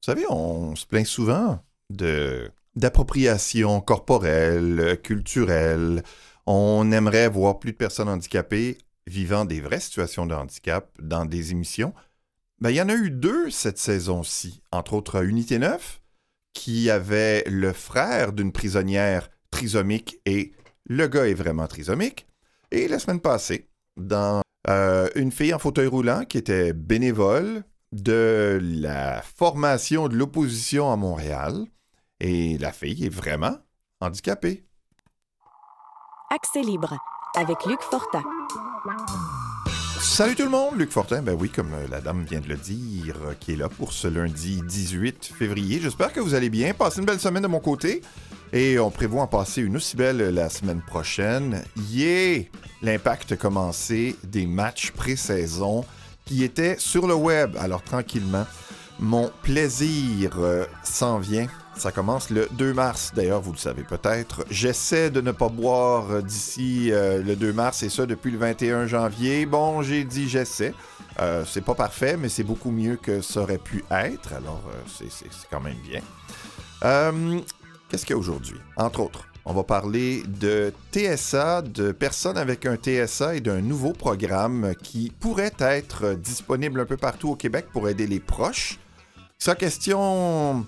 savez, on se plaint souvent d'appropriation corporelle, culturelle. On aimerait voir plus de personnes handicapées vivant des vraies situations de handicap dans des émissions. Ben, il y en a eu deux cette saison-ci, entre autres Unité 9, qui avait le frère d'une prisonnière trisomique et le gars est vraiment trisomique. Et la semaine passée, dans une fille en fauteuil roulant qui était bénévole de la formation de l'opposition à Montréal. Et la fille est vraiment handicapée. Accès libre avec Luc Fortin. Salut tout le monde, Luc Fortin, ben oui, comme la dame vient de le dire, qui est là pour ce lundi 18 février. J'espère que vous allez bien, passez une belle semaine de mon côté, et on prévoit en passer une aussi belle la semaine prochaine. Yeah! L'Impact a commencé des matchs pré-saison qui étaient sur le web, alors tranquillement, mon plaisir s'en vient. Ça commence le 2 mars, d'ailleurs, vous le savez peut-être. J'essaie de ne pas boire d'ici le 2 mars, et ça depuis le 21 janvier. Bon, j'ai dit j'essaie. C'est pas parfait, mais c'est beaucoup mieux que ça aurait pu être, alors c'est quand même bien. Qu'est-ce qu'il y a aujourd'hui? Entre autres, on va parler de TSA, de personnes avec un TSA et d'un nouveau programme qui pourrait être disponible un peu partout au Québec pour aider les proches. C'est question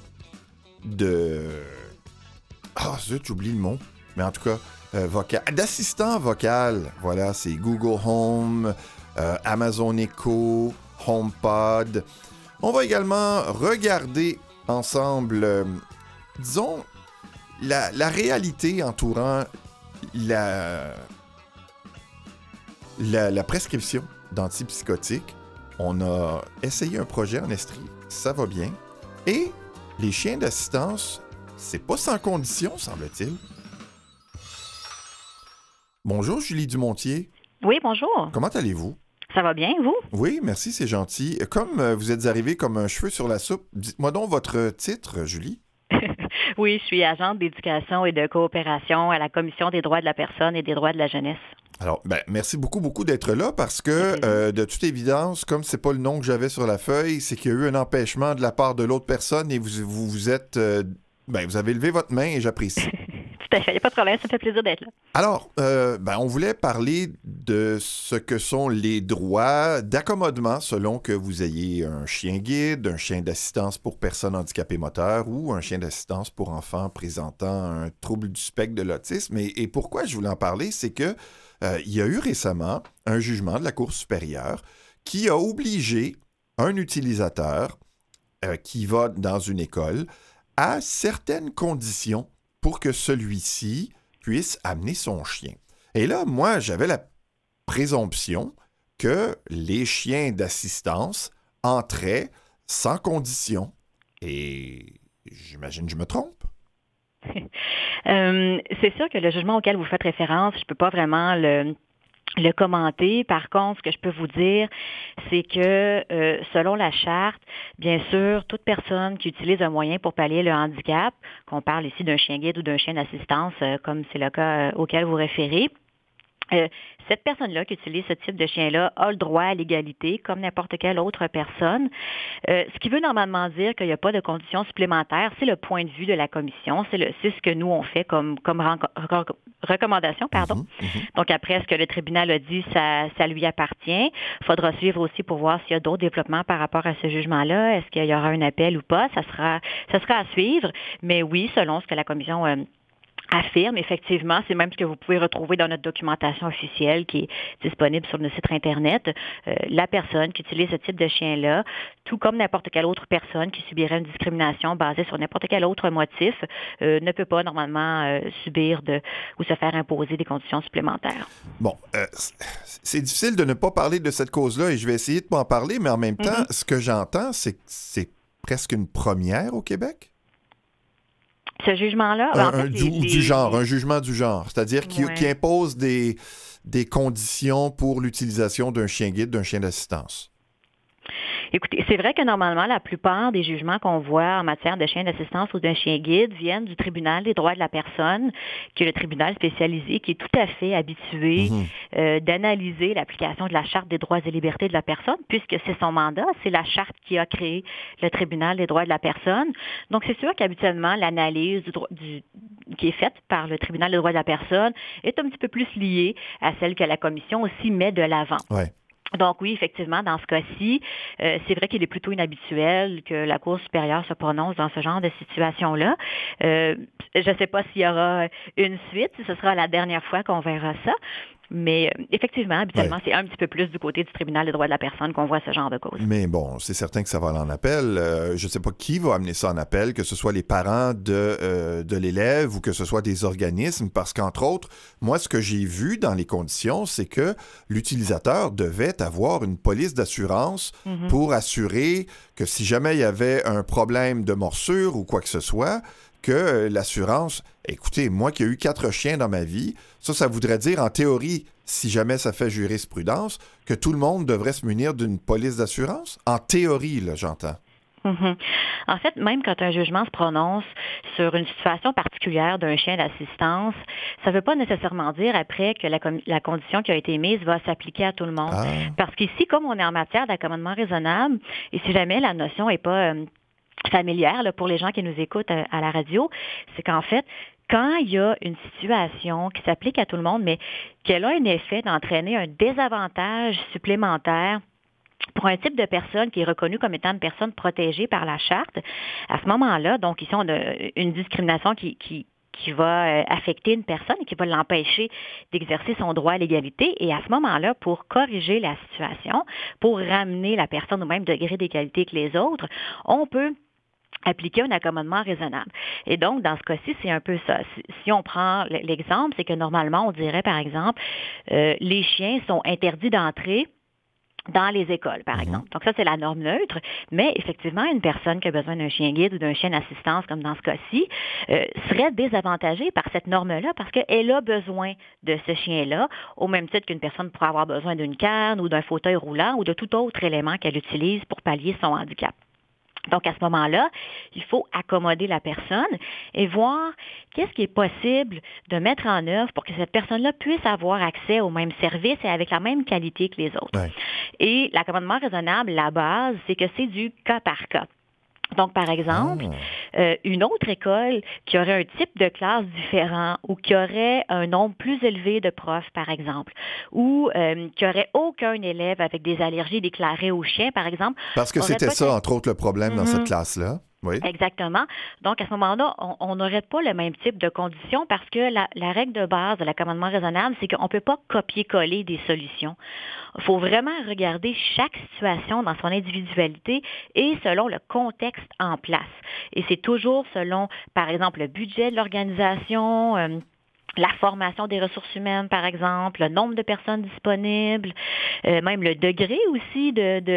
ah, zut, j'oublie le mot. Mais en tout cas, d'assistant vocal. Voilà, c'est Google Home, Amazon Echo, HomePod. On va également regarder ensemble, disons, la réalité entourant la prescription d'antipsychotiques. On a essayé un projet en Estrie, ça va bien. Et les chiens d'assistance, c'est pas sans condition, semble-t-il. Bonjour, Julie Dumontier. Oui, bonjour. Comment allez-vous? Ça va bien, vous? Oui, merci, c'est gentil. Comme vous êtes arrivé comme un cheveu sur la soupe, dites-moi donc votre titre, Julie. Oui, je suis agente d'éducation et de coopération à la Commission des droits de la personne et des droits de la jeunesse. Alors, merci beaucoup d'être là parce que, de toute évidence, comme c'est pas le nom que j'avais sur la feuille, c'est qu'il y a eu un empêchement de la part de l'autre personne et vous êtes... vous avez levé votre main et j'apprécie. Tout à fait, il n'y a pas de problème, ça me fait plaisir d'être là. Alors, on voulait parler de ce que sont les droits d'accommodement selon que vous ayez un chien guide, un chien d'assistance pour personnes handicapées moteurs ou un chien d'assistance pour enfants présentant un trouble du spectre de l'autisme. Et pourquoi je voulais en parler, c'est que il y a eu récemment un jugement de la Cour supérieure qui a obligé un utilisateur qui va dans une école à certaines conditions pour que celui-ci puisse amener son chien. Et là, moi, j'avais la présomption que les chiens d'assistance entraient sans condition. Et j'imagine que je me trompe. C'est sûr que le jugement auquel vous faites référence, je ne peux pas vraiment le commenter. Par contre, ce que je peux vous dire, c'est que selon la charte, bien sûr, toute personne qui utilise un moyen pour pallier le handicap, qu'on parle ici d'un chien guide ou d'un chien d'assistance, comme c'est le cas auquel vous référez, cette personne-là qui utilise ce type de chien-là a le droit à l'égalité comme n'importe quelle autre personne. Ce qui veut normalement dire qu'il n'y a pas de conditions supplémentaires. C'est le point de vue de la commission. C'est ce que nous, on fait comme recommandation. Donc, après ce que le tribunal a dit, ça lui appartient. Il faudra suivre aussi pour voir s'il y a d'autres développements par rapport à ce jugement-là. Est-ce qu'il y aura un appel ou pas? Ça sera à suivre. Mais oui, selon ce que la commission affirme, effectivement, c'est même ce que vous pouvez retrouver dans notre documentation officielle qui est disponible sur le site Internet. La personne qui utilise ce type de chien-là, tout comme n'importe quelle autre personne qui subirait une discrimination basée sur n'importe quel autre motif, ne peut pas normalement subir ou se faire imposer des conditions supplémentaires. Bon, c'est difficile de ne pas parler de cette cause-là et je vais essayer de pas en parler, mais en même temps, ce que j'entends, c'est que c'est presque une première au Québec. Ce jugement-là... un jugement du genre, c'est-à-dire qui impose des conditions pour l'utilisation d'un chien guide, d'un chien d'assistance. Écoutez, c'est vrai que normalement, la plupart des jugements qu'on voit en matière de chien d'assistance ou d'un chien guide viennent du tribunal des droits de la personne, qui est le tribunal spécialisé, qui est tout à fait habitué Mhm. d'analyser l'application de la Charte des droits et libertés de la personne, puisque c'est son mandat, c'est la Charte qui a créé le tribunal des droits de la personne. Donc, c'est sûr qu'habituellement, l'analyse qui est faite par le tribunal des droits de la personne est un petit peu plus liée à celle que la commission aussi met de l'avant. Ouais. Donc oui, effectivement, dans ce cas-ci, c'est vrai qu'il est plutôt inhabituel que la Cour supérieure se prononce dans ce genre de situation-là. Je ne sais pas s'il y aura une suite, si ce sera la dernière fois qu'on verra ça. Mais effectivement, habituellement, c'est un petit peu plus du côté du tribunal des droits de la personne qu'on voit ce genre de cause. Mais bon, c'est certain que ça va aller en appel. Je ne sais pas qui va amener ça en appel, que ce soit les parents de l'élève ou que ce soit des organismes, parce qu'entre autres, moi, ce que j'ai vu dans les conditions, c'est que l'utilisateur devait avoir une police d'assurance pour assurer que si jamais il y avait un problème de morsure ou quoi que ce soit, que l'assurance... Écoutez, moi qui ai eu 4 chiens dans ma vie, ça voudrait dire, en théorie, si jamais ça fait jurisprudence, que tout le monde devrait se munir d'une police d'assurance? En théorie, là, j'entends. Mm-hmm. En fait, même quand un jugement se prononce sur une situation particulière d'un chien d'assistance, ça ne veut pas nécessairement dire après que la condition qui a été mise va s'appliquer à tout le monde. Ah. Parce qu'ici, comme on est en matière d'accommodement raisonnable, et si jamais la notion n'est pas familière là, pour les gens qui nous écoutent à la radio, c'est qu'en fait, quand il y a une situation qui s'applique à tout le monde, mais qu'elle a un effet d'entraîner un désavantage supplémentaire pour un type de personne qui est reconnu comme étant une personne protégée par la Charte, à ce moment-là, donc ici, on a une discrimination qui va affecter une personne et qui va l'empêcher d'exercer son droit à l'égalité. Et à ce moment-là, pour corriger la situation, pour ramener la personne au même degré d'égalité que les autres, on peut appliquer un accommodement raisonnable. Et donc, dans ce cas-ci, c'est un peu ça. Si on prend l'exemple, c'est que normalement, on dirait, par exemple, les chiens sont interdits d'entrer dans les écoles, par exemple. Donc ça, c'est la norme neutre, mais effectivement, une personne qui a besoin d'un chien guide ou d'un chien d'assistance, comme dans ce cas-ci, serait désavantagée par cette norme-là parce qu'elle a besoin de ce chien-là, au même titre qu'une personne pourrait avoir besoin d'une canne ou d'un fauteuil roulant ou de tout autre élément qu'elle utilise pour pallier son handicap. Donc, à ce moment-là, il faut accommoder la personne et voir qu'est-ce qui est possible de mettre en œuvre pour que cette personne-là puisse avoir accès aux mêmes services et avec la même qualité que les autres. Ouais. Et l'accommodement raisonnable, la base, c'est que c'est du cas par cas. Donc, par exemple, une autre école qui aurait un type de classe différent ou qui aurait un nombre plus élevé de profs, par exemple, ou qui aurait aucun élève avec des allergies déclarées aux chiens, par exemple. Parce que c'était ça, entre autres, le problème dans cette classe-là. Oui. Exactement. Donc, à ce moment-là, on n'aurait pas le même type de conditions parce que la règle de base de l'accommodement raisonnable, c'est qu'on ne peut pas copier-coller des solutions. Il faut vraiment regarder chaque situation dans son individualité et selon le contexte en place. Et c'est toujours selon, par exemple, le budget de l'organisation, la formation des ressources humaines, par exemple, le nombre de personnes disponibles, même le degré aussi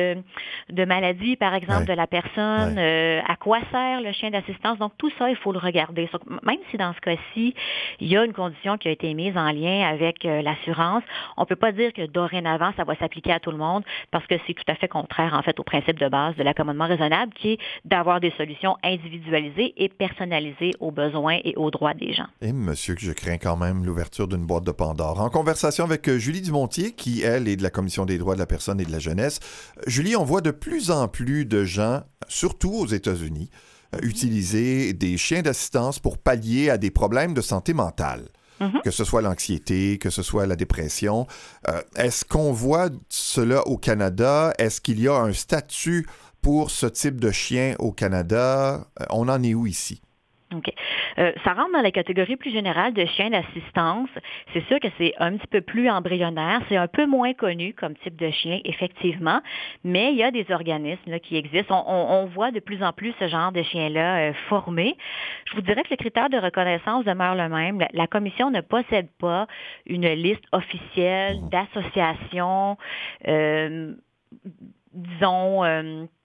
de maladie, par exemple, de la personne, à quoi sert le chien d'assistance. Donc, tout ça, il faut le regarder. Même si dans ce cas-ci, il y a une condition qui a été mise en lien avec l'assurance, on ne peut pas dire que dorénavant, ça va s'appliquer à tout le monde parce que c'est tout à fait contraire, en fait, au principe de base de l'accommodement raisonnable qui est d'avoir des solutions individualisées et personnalisées aux besoins et aux droits des gens. Et monsieur, que je crains quand même l'ouverture d'une boîte de Pandore. En conversation avec Julie Dumontier, qui, elle, est de la Commission des droits de la personne et de la jeunesse. Julie, on voit de plus en plus de gens, surtout aux États-Unis, utiliser des chiens d'assistance pour pallier à des problèmes de santé mentale. Que ce soit l'anxiété, que ce soit la dépression. Est-ce qu'on voit cela au Canada? Est-ce qu'il y a un statut pour ce type de chien au Canada? On en est où ici? OK. Ça rentre dans la catégorie plus générale de chiens d'assistance. C'est sûr que c'est un petit peu plus embryonnaire. C'est un peu moins connu comme type de chien, effectivement, mais il y a des organismes là, qui existent. On voit de plus en plus ce genre de chiens-là formés. Je vous dirais que le critère de reconnaissance demeure le même. La Commission ne possède pas une liste officielle d'associations, disons...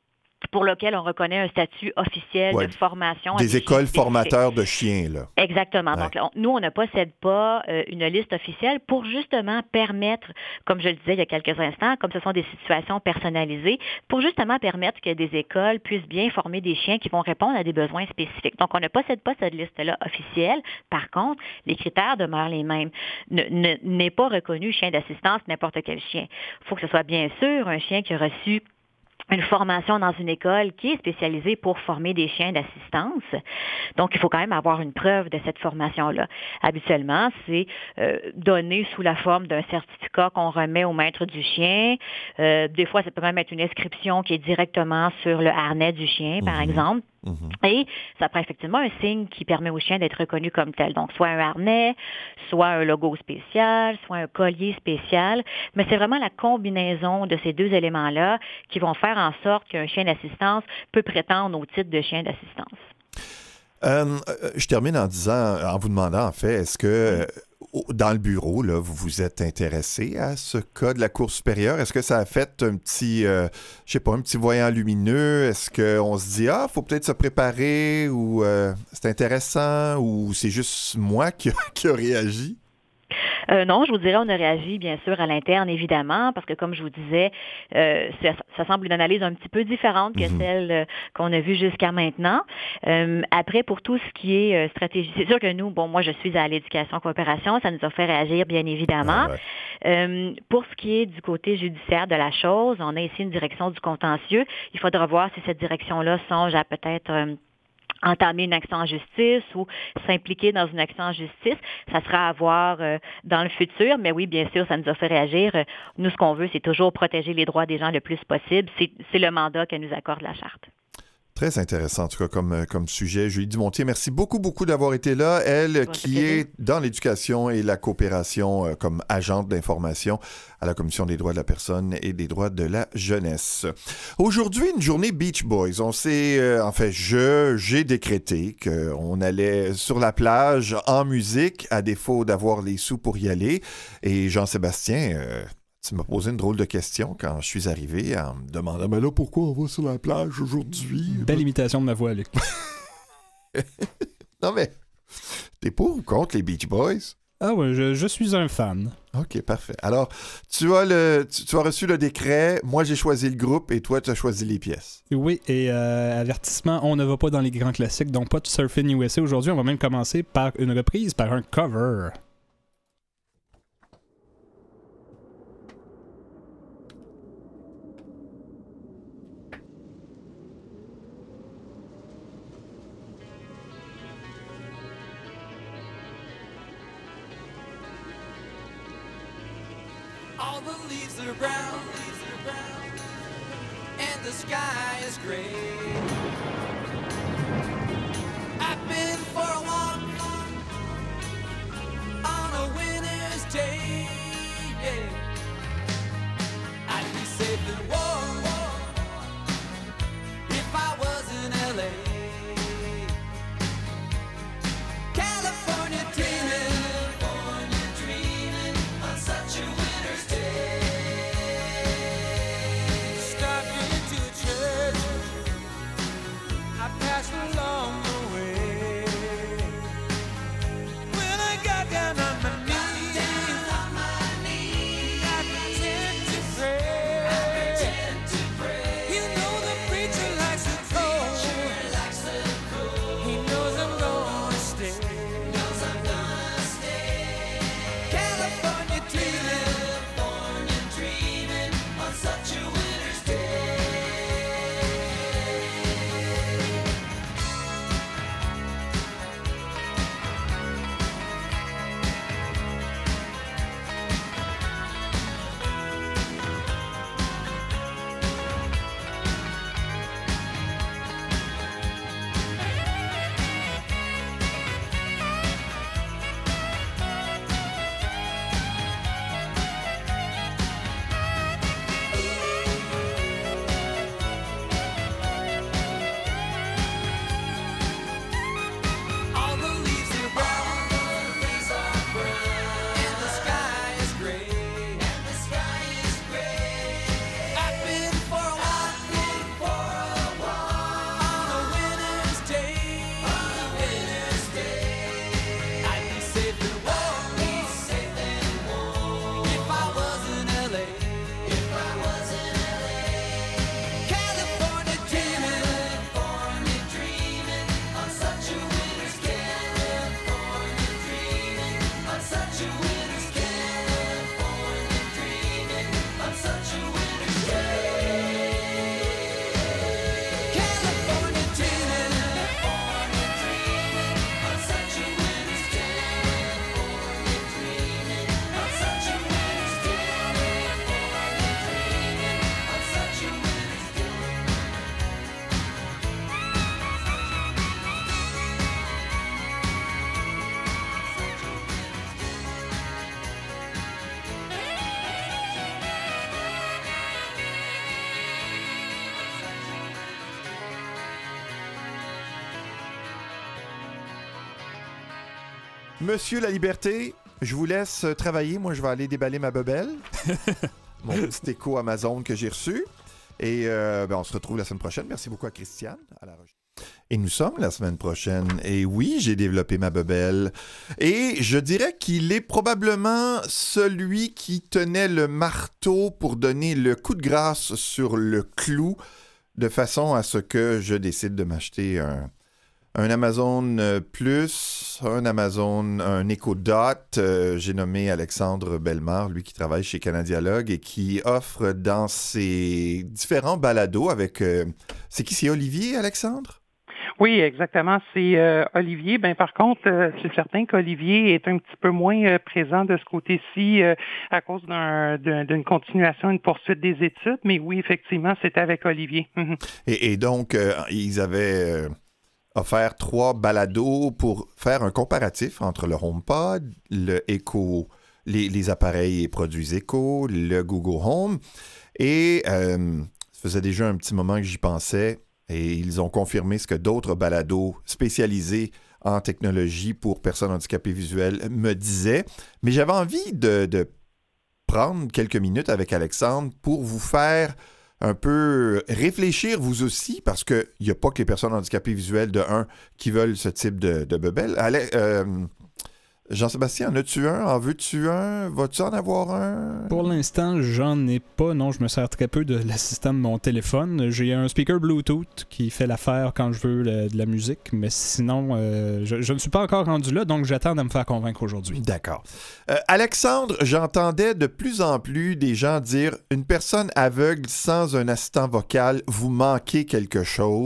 pour lequel on reconnaît un statut officiel de formation. Des écoles formateurs de chiens, là. Exactement. Ouais. Donc, nous, on ne possède pas une liste officielle pour justement permettre, comme je le disais il y a quelques instants, comme ce sont des situations personnalisées, pour justement permettre que des écoles puissent bien former des chiens qui vont répondre à des besoins spécifiques. Donc, on ne possède pas cette liste-là officielle. Par contre, les critères demeurent les mêmes. N'est pas reconnu chien d'assistance n'importe quel chien. Il faut que ce soit bien sûr un chien qui a reçu une formation dans une école qui est spécialisée pour former des chiens d'assistance. Donc, il faut quand même avoir une preuve de cette formation-là. Habituellement, c'est donné sous la forme d'un certificat qu'on remet au maître du chien. Des fois, ça peut même être une inscription qui est directement sur le harnais du chien, par exemple. Et ça prend effectivement un signe qui permet au chien d'être reconnu comme tel. Donc, soit un harnais, soit un logo spécial, soit un collier spécial. Mais c'est vraiment la combinaison de ces deux éléments-là qui vont faire en sorte qu'un chien d'assistance peut prétendre au titre de chien d'assistance. Je termine en vous demandant, en fait, est-ce que dans le bureau, là, vous vous êtes intéressé à ce cas de la Cour supérieure? Est-ce que ça a fait un petit, un petit voyant lumineux? Est-ce qu'on se dit, faut peut-être se préparer ou c'est intéressant ou c'est juste moi qui a réagi? Non, je vous dirais, on a réagi bien sûr à l'interne, évidemment, parce que comme je vous disais, ça semble une analyse un petit peu différente que celle qu'on a vue jusqu'à maintenant. Après, pour tout ce qui est stratégie, c'est sûr que nous, moi je suis à l'éducation coopération, ça nous a fait réagir bien évidemment. Pour ce qui est du côté judiciaire de la chose, on a ici une direction du contentieux. Il faudra voir si cette direction-là songe à peut-être entamer une action en justice ou s'impliquer dans une action en justice. Ça sera à voir dans le futur, mais oui, bien sûr, ça nous a fait réagir. Nous, ce qu'on veut, c'est toujours protéger les droits des gens le plus possible. C'est le mandat que nous accorde la Charte. Très intéressant, en tout cas, comme sujet. Julie Dumontier, merci beaucoup d'avoir été là. Elle qui est dans l'éducation et la coopération comme agente d'information à la Commission des droits de la personne et des droits de la jeunesse. Aujourd'hui, une journée Beach Boys. On s'est, j'ai décrété qu'on allait sur la plage en musique, à défaut d'avoir les sous pour y aller. Et Jean-Sébastien... tu m'as posé une drôle de question quand je suis arrivé en me demandant « Mais là, pourquoi on va sur la plage aujourd'hui? » Belle imitation de ma voix, Luc. Non, mais t'es pour ou contre les Beach Boys? Ah ouais, je suis un fan. OK, parfait. Alors, tu as reçu le décret, moi j'ai choisi le groupe et toi tu as choisi les pièces. Oui, et avertissement, on ne va pas dans les grands classiques, donc pas de Surfing USA aujourd'hui. On va même commencer par une reprise, par un cover. All the leaves are brown, and the sky is gray. I've been for a walk on a winter's day. Yeah. I'd be safe and warm if I was in LA. California dreaming on such a winter's day. Stopping into a church I passed along the way. When I got down on my knees, I pretend to pray. You know the preacher likes it cold. Monsieur La Liberté, je vous laisse travailler. Moi, je vais aller déballer ma bebelle. Mon petit écho Amazon que j'ai reçu. Et on se retrouve la semaine prochaine. Merci beaucoup à Christiane. À la recherche. Et nous sommes la semaine prochaine. Et oui, j'ai développé ma bebelle. Et je dirais qu'il est probablement celui qui tenait le marteau pour donner le coup de grâce sur le clou, de façon à ce que je décide de m'acheter un Amazon Plus, un Echo Dot. J'ai nommé Alexandre Bellemare, lui qui travaille chez Canadialogue et qui offre dans ses différents balados avec... c'est qui, c'est Olivier, Alexandre? Oui, exactement. C'est Olivier. Par contre, c'est certain qu'Olivier est un petit peu moins présent de ce côté-ci à cause d'une continuation, une poursuite des études. Mais oui, effectivement, c'était avec Olivier. Et donc, ils avaient offert 3 balados pour faire un comparatif entre le HomePod, le Echo, les appareils et produits Echo, le Google Home. Et ça faisait déjà un petit moment que j'y pensais. Et ils ont confirmé ce que d'autres balados spécialisés en technologie pour personnes handicapées visuelles me disaient. Mais j'avais envie de prendre quelques minutes avec Alexandre pour vous faire un peu réfléchir vous aussi, parce qu'il n'y a pas que les personnes handicapées visuelles de 1 qui veulent ce type de bebelle. Jean-Sébastien, en as-tu un? En veux-tu un? Vas-tu en avoir un? Pour l'instant, j'en ai pas. Non, je me sers très peu de l'assistant de mon téléphone. J'ai un speaker Bluetooth qui fait l'affaire quand je veux de la musique, mais sinon, je ne suis pas encore rendu là, donc j'attends de me faire convaincre aujourd'hui. D'accord. Alexandre, j'entendais de plus en plus des gens dire « Une personne aveugle sans un assistant vocal, vous manquez quelque chose. »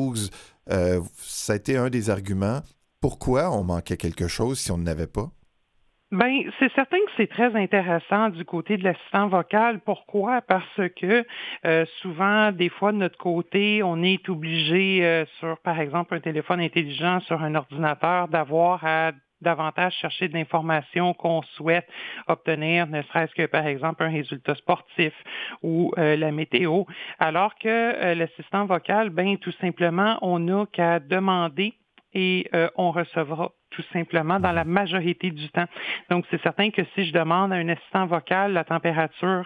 Ça a été un des arguments. Pourquoi on manquait quelque chose si on n'avait pas? C'est certain que c'est très intéressant du côté de l'assistant vocal. Pourquoi? Parce que souvent, des fois, de notre côté, on est obligé sur, par exemple, un téléphone intelligent, sur un ordinateur, d'avoir à davantage chercher de l'information qu'on souhaite obtenir, ne serait-ce que, par exemple, un résultat sportif ou la météo. Alors que l'assistant vocal, tout simplement, on n'a qu'à demander et on recevra tout simplement dans la majorité du temps. Donc, c'est certain que si je demande à un assistant vocal la température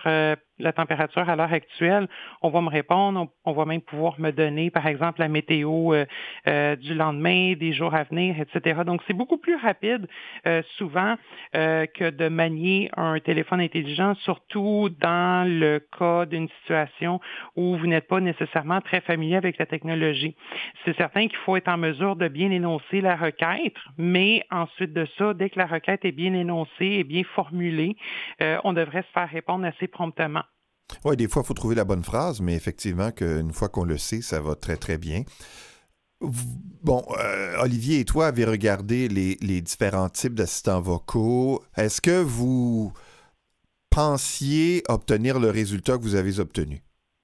à l'heure actuelle, on va me répondre, on va même pouvoir me donner, par exemple, la météo du lendemain, des jours à venir, etc. Donc, c'est beaucoup plus rapide souvent que de manier un téléphone intelligent, surtout dans le cas d'une situation où vous n'êtes pas nécessairement très familier avec la technologie. C'est certain qu'il faut être en mesure de bien énoncer la requête, mais ensuite de ça, dès que la requête est bien énoncée et bien formulée, on devrait se faire répondre assez promptement. Oui, des fois, il faut trouver la bonne phrase, mais effectivement, une fois qu'on le sait, ça va très, très bien. Bon, Olivier et toi avez regardé les différents types d'assistants vocaux. Est-ce que vous pensiez obtenir le résultat que vous avez obtenu?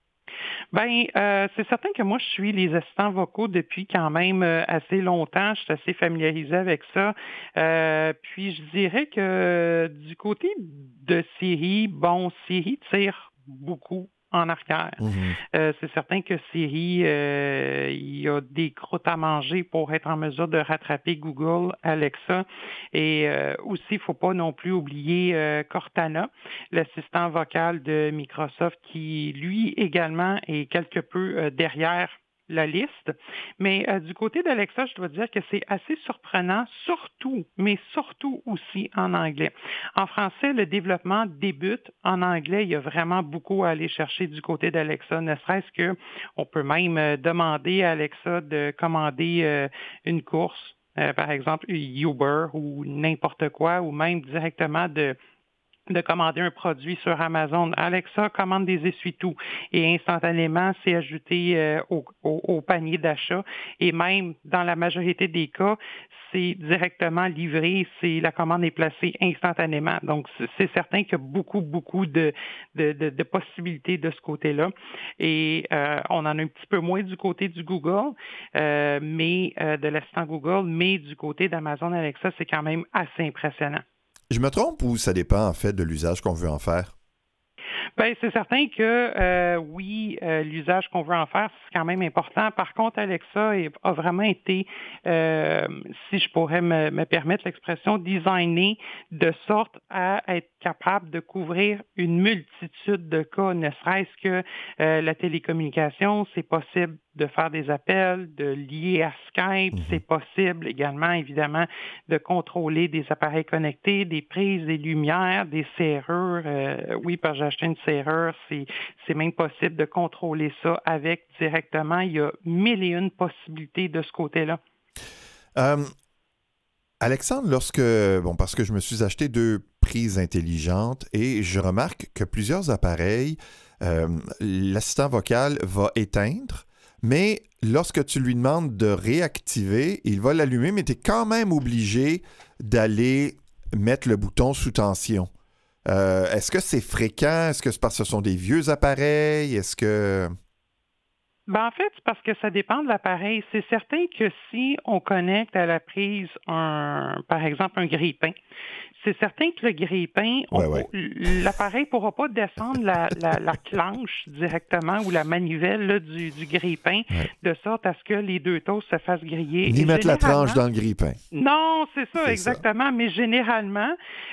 C'est certain que moi, je suis les assistants vocaux depuis quand même assez longtemps. Je suis assez familiarisée avec ça. Puis, je dirais que du côté de Siri, Siri tire beaucoup en arrière. C'est certain que Siri, il y a des croûtes à manger pour être en mesure de rattraper Google, Alexa. Et aussi, il ne faut pas non plus oublier Cortana, l'assistant vocal de Microsoft, qui, lui, également, est quelque peu derrière la liste. Mais du côté d'Alexa, je dois dire que c'est assez surprenant, surtout aussi en anglais. En français, le développement débute. En anglais, il y a vraiment beaucoup à aller chercher du côté d'Alexa, ne serait-ce que on peut même demander à Alexa de commander une course, par exemple Uber ou n'importe quoi, ou même directement de commander un produit sur Amazon. Alexa commande des essuie-tout et instantanément, c'est ajouté au panier d'achat. Et même dans la majorité des cas, c'est directement livré, la commande est placée instantanément. Donc, c'est certain qu'il y a beaucoup de possibilités de ce côté-là. Et on en a un petit peu moins du côté du Google, mais de l'assistant Google, mais du côté d'Amazon Alexa, c'est quand même assez impressionnant. Je me trompe ou ça dépend en fait de l'usage qu'on veut en faire? Ben, c'est certain que oui, l'usage qu'on veut en faire, c'est quand même important. Par contre, Alexa a vraiment été, si je pourrais me permettre l'expression, designé de sorte à être capable de couvrir une multitude de cas, ne serait-ce que la télécommunication, c'est possible de faire des appels, de lier à Skype, c'est possible également, évidemment, de contrôler des appareils connectés, des prises, des lumières, des serrures. Oui, parce que j'ai acheté une serrure, c'est même possible de contrôler ça avec directement. Il y a mille et une possibilités de ce côté-là. Alexandre, parce que je me suis acheté 2 prises intelligentes et je remarque que plusieurs appareils, l'assistant vocal va éteindre, mais lorsque tu lui demandes de réactiver, il va l'allumer, mais tu es quand même obligé d'aller mettre le bouton sous tension. Est-ce que c'est fréquent? Est-ce que c'est parce que ce sont des vieux appareils? Est-ce que... Ben, en fait, c'est parce que ça dépend de l'appareil. C'est certain que si on connecte à la prise par exemple, un grille-pain, c'est certain que le grille-pain, l'appareil ne pourra pas descendre la planche directement ou la manivelle là, du grille-pain de sorte à ce que les 2 toasts se fassent griller. Ni mettre la tranche dans le grille-pain. Non, c'est ça, exactement. Mais généralement,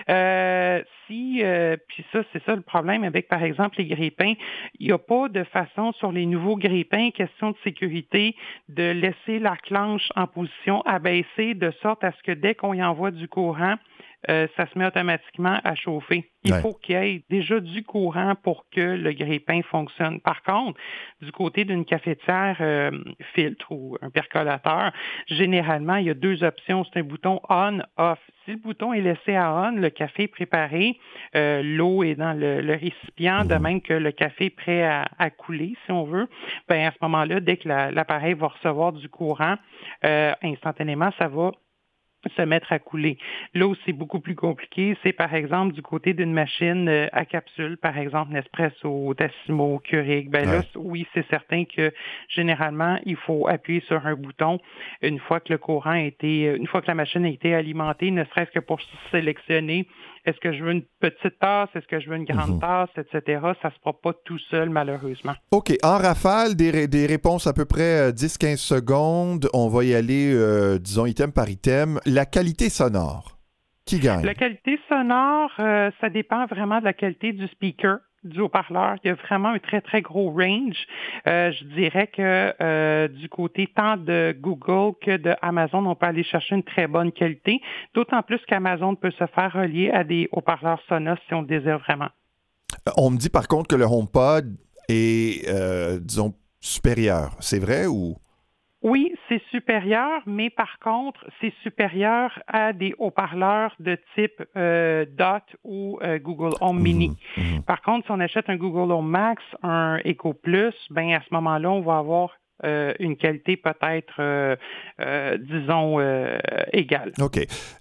puis ça, c'est ça le problème avec, par exemple, les grille-pains, il n'y a pas de façon sur les nouveaux grille-pains, question de sécurité, de laisser la planche en position abaissée de sorte à ce que dès qu'on y envoie du courant, ça se met automatiquement à chauffer. Il faut qu'il y ait déjà du courant pour que le grille-pain fonctionne. Par contre, du côté d'une cafetière filtre ou un percolateur, généralement, il y a 2 options. C'est un bouton on-off. Si le bouton est laissé à on, le café est préparé, l'eau est dans le récipient, de même que le café est prêt à couler, si on veut. Ben à ce moment-là, dès que l'appareil va recevoir du courant, instantanément, ça va se mettre à couler. Là où c'est beaucoup plus compliqué, c'est par exemple du côté d'une machine à capsule, par exemple Nespresso, Tassimo, Keurig. Ben là, oui, c'est certain que généralement, il faut appuyer sur un bouton une fois que une fois que la machine a été alimentée, ne serait-ce que pour sélectionner est-ce que je veux une petite tasse, est-ce que je veux une grande tasse, etc. Ça ne se fera pas tout seul, malheureusement. OK. En rafale, des réponses à peu près 10-15 secondes. On va y aller, disons, item par item. La qualité sonore, qui gagne? La qualité sonore, ça dépend vraiment de la qualité du speaker, du haut-parleur. Il y a vraiment un très, très gros range. Je dirais que du côté tant de Google que de Amazon, on peut aller chercher une très bonne qualité, d'autant plus qu'Amazon peut se faire relier à des haut-parleurs Sonos si on le désire vraiment. On me dit par contre que le HomePod est, disons, supérieur. C'est vrai ou... Oui, c'est supérieur, mais par contre, c'est supérieur à des haut-parleurs de type Dot ou Google Home Mini. Par contre, si on achète un Google Home Max, un Echo Plus, ben à ce moment-là, on va avoir une qualité peut-être, disons, égale. OK.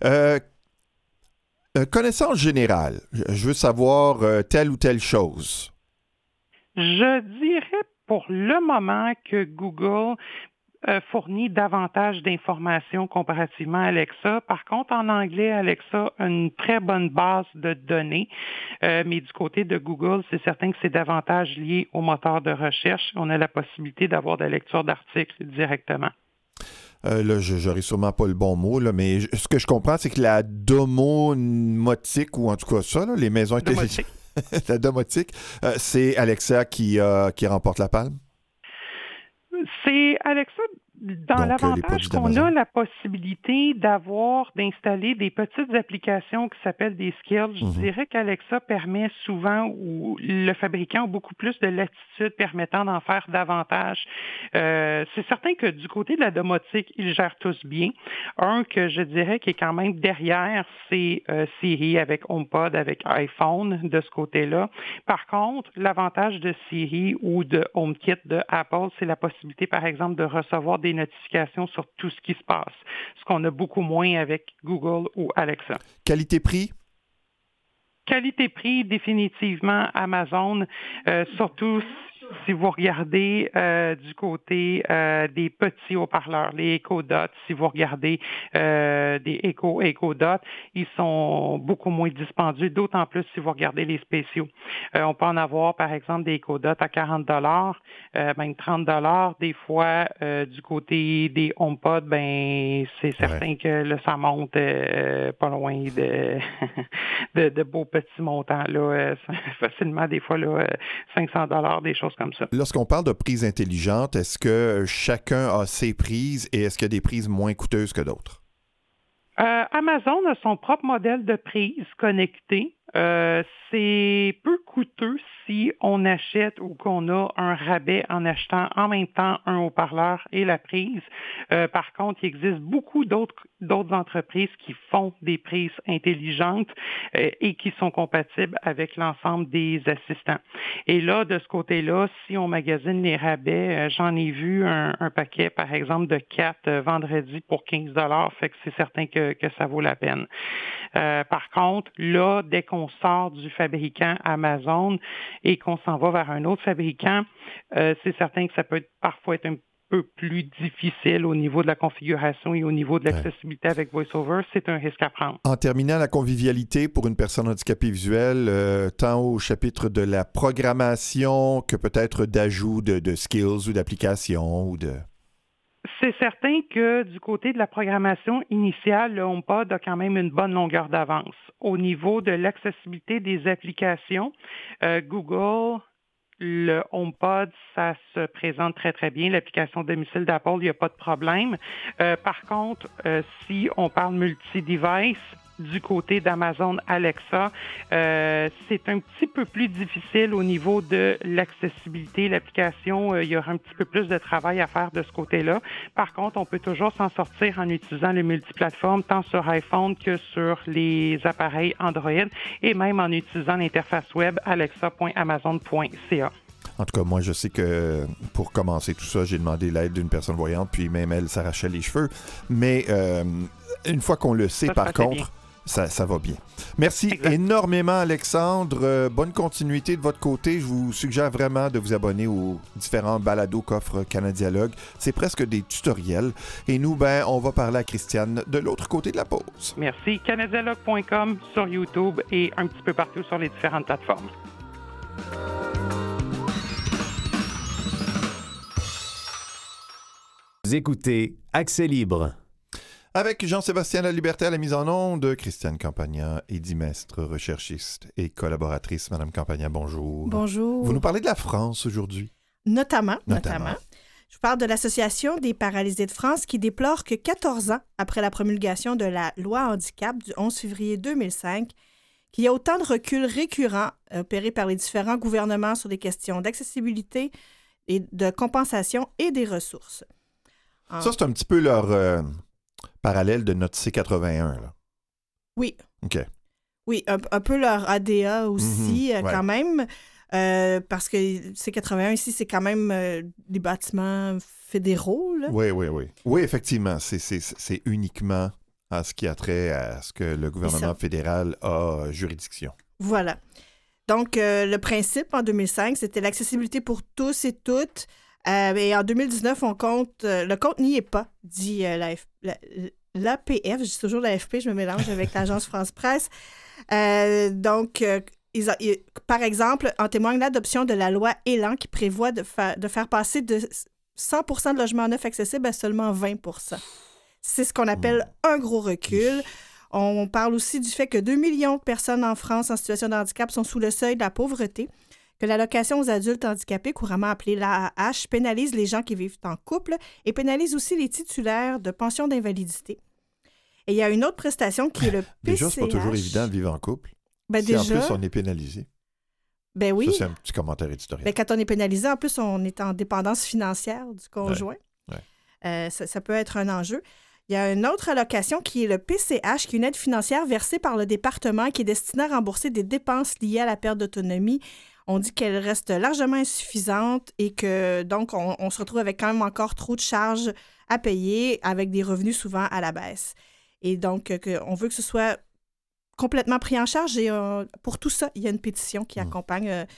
Connaissance générale, je veux savoir telle ou telle chose. Je dirais pour le moment que Google fournit davantage d'informations comparativement à Alexa. Par contre, en anglais, Alexa a une très bonne base de données, mais du côté de Google, c'est certain que c'est davantage lié au moteur de recherche. On a la possibilité d'avoir de la lecture d'articles directement. Là, j'aurai sûrement pas le bon mot, là, mais ce que je comprends, c'est que la domotique, ou en tout cas ça, là, les maisons intelligentes, la domotique, c'est Alexa qui remporte la palme? C'est Alexa, dans l'avantage qu'on a la possibilité d'installer des petites applications qui s'appellent des skills. Je dirais qu'Alexa permet souvent, ou le fabricant a beaucoup plus de latitude permettant d'en faire davantage. C'est certain que du côté de la domotique, ils gèrent tous bien. Un que je dirais qui est quand même derrière, c'est Siri avec HomePod, avec iPhone de ce côté-là. Par contre, l'avantage de Siri ou de HomeKit de Apple, c'est la possibilité, par exemple, de recevoir des notifications sur tout ce qui se passe, ce qu'on a beaucoup moins avec Google ou Alexa. Qualité-prix? Qualité-prix, définitivement Amazon, surtout Si vous regardez du côté des petits haut-parleurs, les Echo Dot, si vous regardez des Echo Dot, ils sont beaucoup moins dispendieux, d'autant plus si vous regardez les spéciaux. On peut en avoir, par exemple, des Echo Dot à 40 même 30 des fois, du côté des HomePod, c'est certain que là, ça monte pas loin de beaux petits montants, là, facilement, des fois, là, 500 des choses comme ça. Lorsqu'on parle de prises intelligentes, est-ce que chacun a ses prises et est-ce qu'il y a des prises moins coûteuses que d'autres? Amazon a son propre modèle de prise connectée. C'est peu coûteux si on achète ou qu'on a un rabais en achetant en même temps un haut-parleur et la prise. Par contre, il existe beaucoup d'autres entreprises qui font des prises intelligentes et qui sont compatibles avec l'ensemble des assistants. Et là, de ce côté-là, si on magasine les rabais, j'en ai vu un paquet, par exemple, de 4 vendredi pour 15 $, fait que c'est certain que ça vaut la peine. Par contre, là, dès qu'on sort du fabricant Amazon et qu'on s'en va vers un autre fabricant, c'est certain que ça peut parfois être un peu plus difficile au niveau de la configuration et au niveau de l'accessibilité avec VoiceOver. C'est un risque à prendre. En terminant, la convivialité pour une personne handicapée visuelle, tant au chapitre de la programmation que peut-être d'ajout de skills ou d'applications ou de... C'est certain que du côté de la programmation initiale, le HomePod a quand même une bonne longueur d'avance. Au niveau de l'accessibilité des applications, Google, le HomePod, ça se présente très, très bien. L'application domicile d'Apple, il n'y a pas de problème. Par contre, si on parle multi-device, du côté d'Amazon Alexa, c'est un petit peu plus difficile au niveau de l'accessibilité. L'application, il y aura un petit peu plus de travail à faire de ce côté-là. Par contre, on peut toujours s'en sortir en utilisant les multiplateformes, tant sur iPhone que sur les appareils Android, et même en utilisant l'interface web alexa.amazon.ca. En tout cas, moi, je sais que pour commencer tout ça, j'ai demandé l'aide d'une personne voyante, puis même elle s'arrachait les cheveux. Mais une fois qu'on le sait, par contre... Ça va bien. Merci énormément, Alexandre. Bonne continuité de votre côté. Je vous suggère vraiment de vous abonner aux différents balados qu'offre Canadialogue. C'est presque des tutoriels. Et nous, on va parler à Christiane de l'autre côté de la pause. Merci. Canadialogue.com sur YouTube et un petit peu partout sur les différentes plateformes. Vous écoutez Accès libre. Avec Jean-Sébastien Laliberté à la mise en onde, Christiane Campagna, édimestre, recherchiste et collaboratrice. Madame Campagna, bonjour. Bonjour. Vous nous parlez de la France aujourd'hui? Notamment. Je vous parle de l'Association des paralysés de France qui déplore que 14 ans après la promulgation de la loi handicap du 11 février 2005, qu'il y a autant de reculs récurrents opérés par les différents gouvernements sur des questions d'accessibilité et de compensation et des ressources. Ça, c'est un petit peu leur... parallèle de notre C81, là. Oui. OK. Oui, un peu leur ADA aussi, quand même, parce que C81 ici, c'est quand même des bâtiments fédéraux, là. Oui. Oui, effectivement, c'est uniquement à ce qui a trait à ce que le gouvernement fédéral a juridiction. Voilà. Donc, le principe, en 2005, c'était l'accessibilité pour tous et toutes. Et en 2019, on compte... le compte n'y est pas, dit l'APF. Je dis toujours l'AFP, je me mélange avec l'Agence France-Presse. Donc, par exemple, en témoigne l'adoption de la loi Élan qui prévoit de faire passer de 100% de logements neufs accessibles à seulement 20%. C'est ce qu'on appelle un gros recul. On parle aussi du fait que 2 millions de personnes en France en situation de handicap sont sous le seuil de la pauvreté, que l'allocation aux adultes handicapés, couramment appelée l'AAH, pénalise les gens qui vivent en couple et pénalise aussi les titulaires de pensions d'invalidité. Et il y a une autre prestation qui est le PCH. Déjà, c'est pas toujours évident de vivre en couple. Déjà, en plus, on est pénalisé. Ben oui. Ça, c'est un petit commentaire éditorial. Ben, quand on est pénalisé, en plus, on est en dépendance financière du conjoint. Ouais. Ça peut être un enjeu. Il y a une autre allocation qui est le PCH, qui est une aide financière versée par le département qui est destinée à rembourser des dépenses liées à la perte d'autonomie. On dit qu'elle reste largement insuffisante et que donc on se retrouve avec quand même encore trop de charges à payer avec des revenus souvent à la baisse. Et donc, on veut que ce soit complètement pris en charge et pour tout ça, il y a une pétition qui accompagne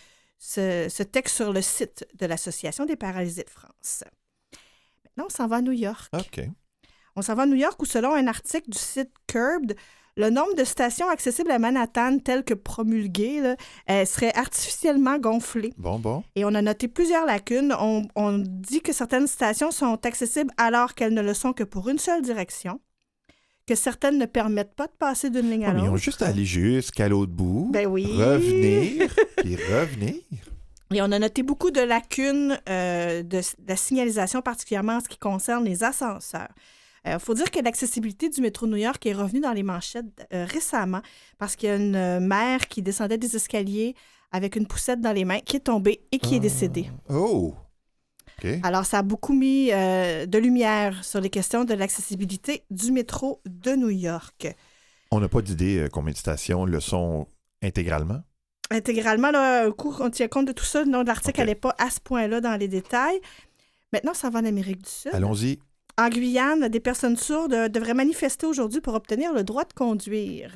ce texte sur le site de l'Association des paralysés de France. Maintenant, on s'en va à New York. OK. On s'en va à New York où, selon un article du site Curbed, le nombre de stations accessibles à Manhattan, telles que promulguées, là, serait artificiellement gonflé. Bon. Et on a noté plusieurs lacunes. On dit que certaines stations sont accessibles alors qu'elles ne le sont que pour une seule direction, que certaines ne permettent pas de passer d'une ligne à Mais l'autre. ils ont juste à aller jusqu'à l'autre bout, Ben oui. revenir, puis revenir. Et on a noté beaucoup de lacunes de la signalisation, particulièrement en ce qui concerne les ascenseurs. Il faut dire que l'accessibilité du métro New York est revenue dans les manchettes récemment parce qu'il y a une mère qui descendait des escaliers avec une poussette dans les mains qui est tombée et qui est décédée. Oh! OK. Alors, ça a beaucoup mis de lumière sur les questions de l'accessibilité du métro de New York. On n'a pas d'idée combien de stations le sont intégralement? Intégralement, là, on tient compte de tout ça. Non, l'article OK. n'allait pas à ce point-là dans les détails. Maintenant, ça va en Amérique du Sud. Allons-y. En Guyane, des personnes sourdes devraient manifester aujourd'hui pour obtenir le droit de conduire.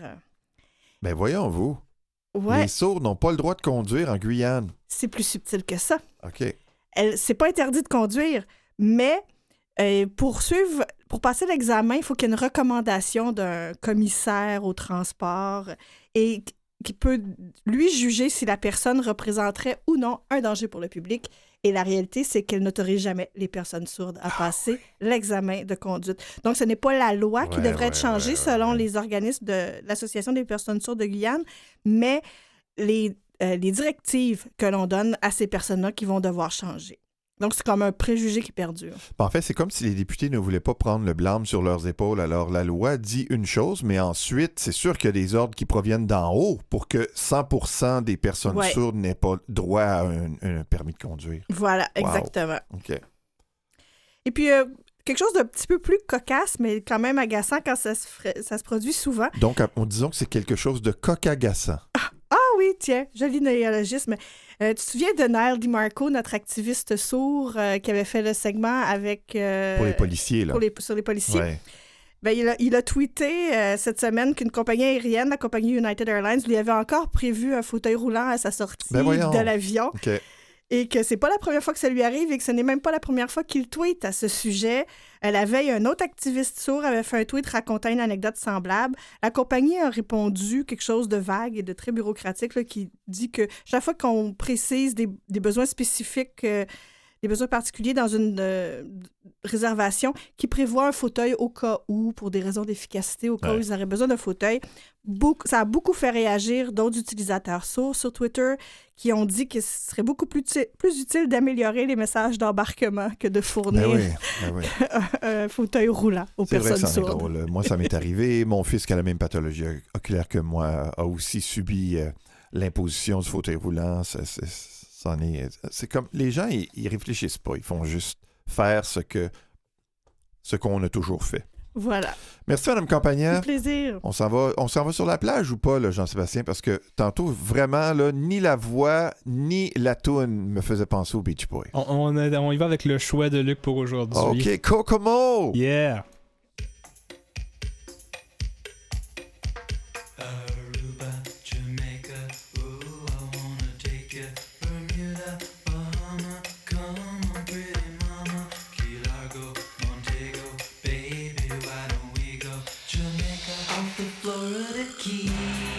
Ben voyons-vous. Ouais, Les sourds n'ont pas le droit de conduire en Guyane. c'est plus subtil que ça. OK. C'est pas interdit de conduire, mais pour passer l'examen, il faut qu'il y ait une recommandation d'un commissaire au transport et qui peut, lui, juger si la personne représenterait ou non un danger pour le public. Et la réalité, c'est qu'elle n'autorise jamais les personnes sourdes à passer l'examen de conduite. Donc, ce n'est pas la loi qui devrait être changée selon les organismes de l'Association des personnes sourdes de Guyane, mais les directives que l'on donne à ces personnes-là qui vont devoir changer. Donc, c'est comme un préjugé qui perdure. En fait, c'est comme si les députés ne voulaient pas prendre le blâme sur leurs épaules. Alors, la loi dit une chose, mais ensuite, c'est sûr qu'il y a des ordres qui proviennent d'en haut pour que 100% des personnes sourdes n'aient pas droit à un permis de conduire. Voilà, Wow. exactement. OK. Et puis, quelque chose d'un petit peu plus cocasse, mais quand même agaçant quand ça se produit souvent. Donc, disons que c'est quelque chose de coq-agaçant. Ah oui, tiens, joli néologisme. Tu te souviens de Niall DiMarco, notre activiste sourd, qui avait fait le segment avec... Pour les policiers, là. Sur les policiers. Ouais. Ben, il a tweeté cette semaine qu'une compagnie aérienne, la compagnie United Airlines, lui avait encore prévu un fauteuil roulant à sa sortie de l'avion. OK. Et que c'est pas la première fois que ça lui arrive et que ce n'est même pas la première fois qu'il tweet à ce sujet. La veille, un autre activiste sourd avait fait un tweet racontant une anecdote semblable. La compagnie a répondu quelque chose de vague et de très bureaucratique là, qui dit que chaque fois qu'on précise des besoins spécifiques, des besoins particuliers dans une réservation qui prévoit un fauteuil au cas où, pour des raisons d'efficacité, au cas où ils auraient besoin d'un fauteuil. Ça a beaucoup fait réagir d'autres utilisateurs sourds sur Twitter qui ont dit que ce serait beaucoup plus utile d'améliorer les messages d'embarquement que de fournir un fauteuil roulant aux personnes sourdes. C'est drôle. Moi, ça m'est arrivé. Mon fils, qui a la même pathologie oculaire que moi, a aussi subi l'imposition du fauteuil roulant. C'est comme... Les gens, ils réfléchissent pas. Ils font juste faire ce qu'on a toujours fait. Voilà. Merci, Mme Campagna. Un plaisir. On s'en va sur la plage ou pas, là, Jean-Sébastien? Parce que tantôt, vraiment, là, ni la voix, ni la toune me faisaient penser au Beach Boy. On y va avec le choix de Luc pour aujourd'hui. OK, Kokomo! Yeah! Aruba, Jamaica, ooh, I wanna take you. Bermuda, Bahama, come on, pretty mama. Key Largo, Montego, baby, why don't we go? Jamaica, off the Florida Keys.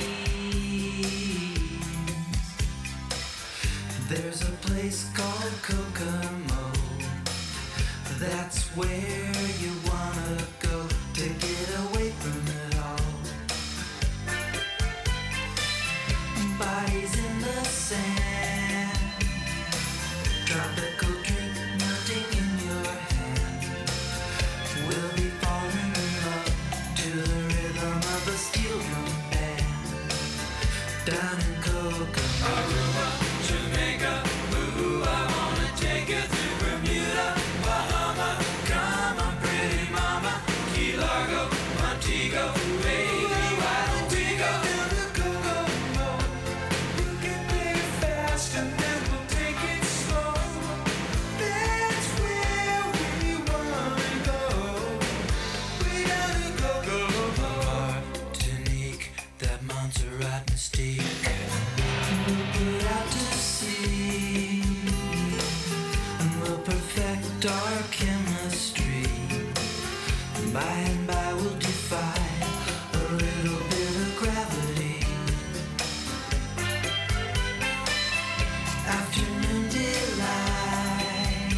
There's a place called Kokomo. That's where you wanna By and by we'll defy a little bit of gravity. Afternoon delight,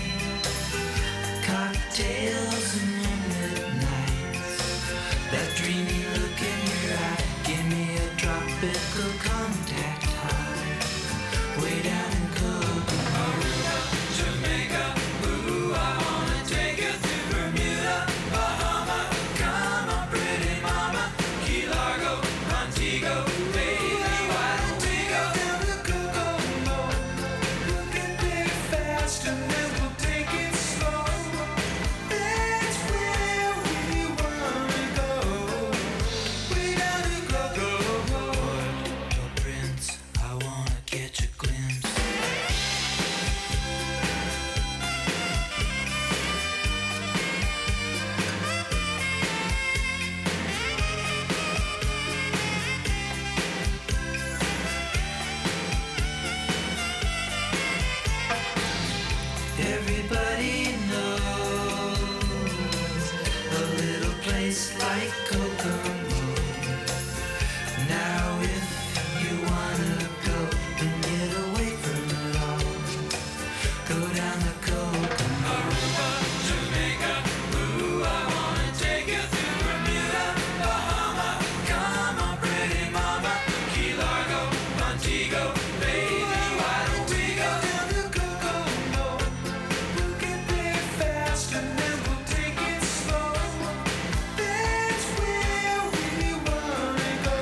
cocktails and moonlit nights. That dreamy look in your eye, give me a tropical contact high, way down in Kokomo. Jamaica, ooh, I wanna take you to Bermuda, Bahama. Come on, pretty mama, Key Largo, Montego, baby, why don't we go down to Kokomo? We'll get there fast and then we'll take it slow. That's where we wanna go, way down to Kokomo. Puerto Prince, I wanna catch a glimpse. Everybody knows a little place like Kokomo. Now if you wanna go and get away from it all, go down to Kokomo. Jamaica, ooh, I wanna take you to Bermuda, Bahama. Come on, pretty mama, Key Largo, Montego, baby, why don't we go down to Kokomo? We'll get there fast and then we'll take it slow. That's where we wanna go,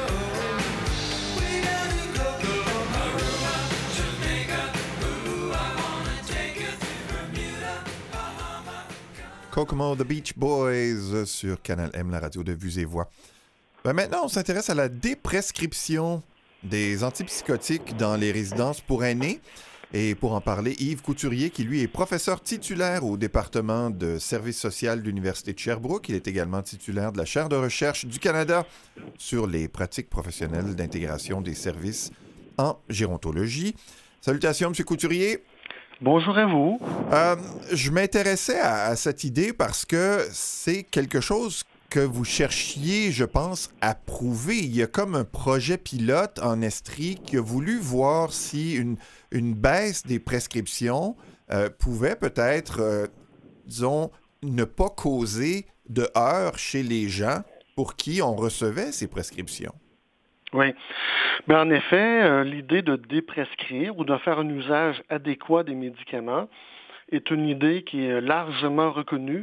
way down to Kokomo. Aruba, Jamaica, ooh, I wanna take you to Bermuda, Bahama. Kokomo, The Beach Boys sur Canal M, la radio de Vues et Voix. Ben maintenant, on s'intéresse à la déprescription des antipsychotiques dans les résidences pour aînés. Et pour en parler, Yves Couturier, qui lui est professeur titulaire au département de services social de l'Université de Sherbrooke. Il est également titulaire de la chaire de recherche du Canada sur les pratiques professionnelles d'intégration des services en gérontologie. Salutations, M. Couturier. Bonjour à vous. Je m'intéressais à cette idée parce que c'est quelque chose que vous cherchiez, je pense, à prouver. Il y a comme un projet pilote en Estrie qui a voulu voir si une baisse des prescriptions pouvait peut-être, disons, ne pas causer de heurts chez les gens pour qui on recevait ces prescriptions. Oui. Mais en effet, l'idée de déprescrire ou de faire un usage adéquat des médicaments est une idée qui est largement reconnue,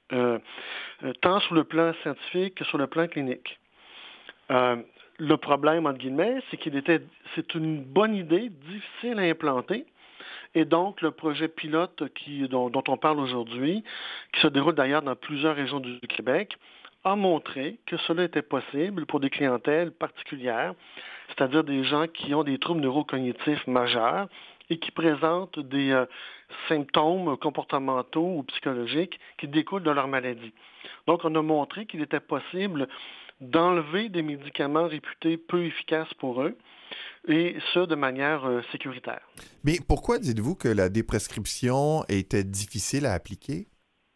tant sur le plan scientifique que sur le plan clinique. Le problème, entre guillemets, c'est une bonne idée, difficile à implanter. Et donc, le projet pilote dont on parle aujourd'hui, qui se déroule d'ailleurs dans plusieurs régions du Québec, a montré que cela était possible pour des clientèles particulières, c'est-à-dire des gens qui ont des troubles neurocognitifs majeurs et qui présentent des symptômes comportementaux ou psychologiques qui découlent de leur maladie. Donc, on a montré qu'il était possible d'enlever des médicaments réputés peu efficaces pour eux, et ce, de manière sécuritaire. Mais pourquoi dites-vous que la déprescription était difficile à appliquer?